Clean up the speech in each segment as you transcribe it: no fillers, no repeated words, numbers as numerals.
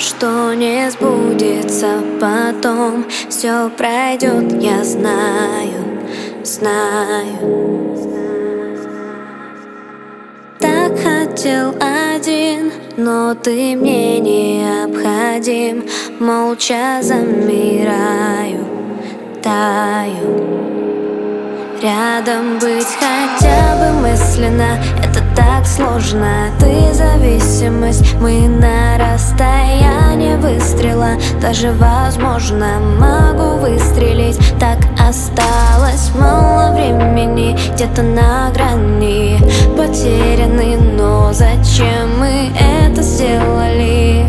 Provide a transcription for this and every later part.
что не сбудется потом. Все пройдет, я знаю, знаю. Так хотел один, но ты мне необходим. Молча замираю, таю. Рядом быть хотя бы мысленно, это так сложно. Ты зависимость, мы на расстоянии выстрела. Даже возможно могу выстрелить. Так осталось мало времени, где-то на грани потеряны. Но зачем мы это сделали?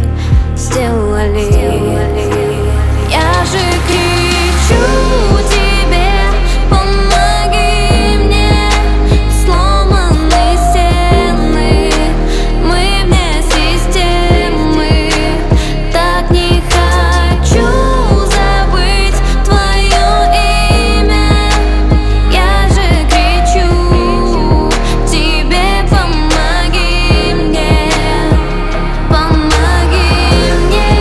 Я же кричу тебе, помоги мне. Сломаны стены, мы вне системы. Так не хочу забыть твое имя. Я же кричу тебе, помоги мне. Помоги мне.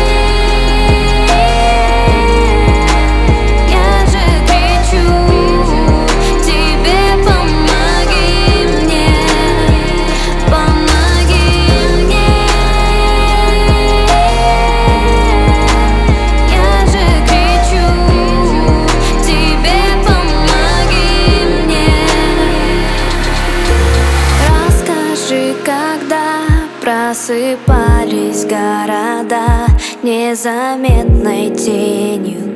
Я же кричу тебе, помоги мне. Помоги мне. Я же кричу тебе, помоги мне. Расскажи, когда просыпались города незаметной тенью.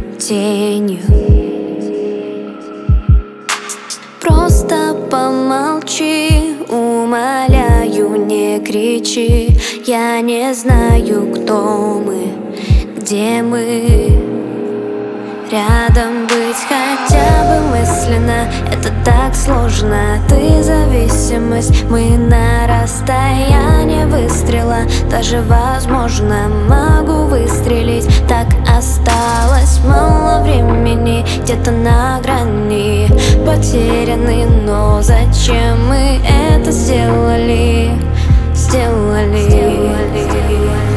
Просто помолчи, умоляю, не кричи. Я не знаю, кто мы, где мы. Рядом быть хотя бы мысленно, это так сложно. Ты зависимость, мы на расстоянии выстрела. Даже возможно могу выстрелить. Так осталось мало времени, где-то на грани потеряны. Но зачем мы это сделали?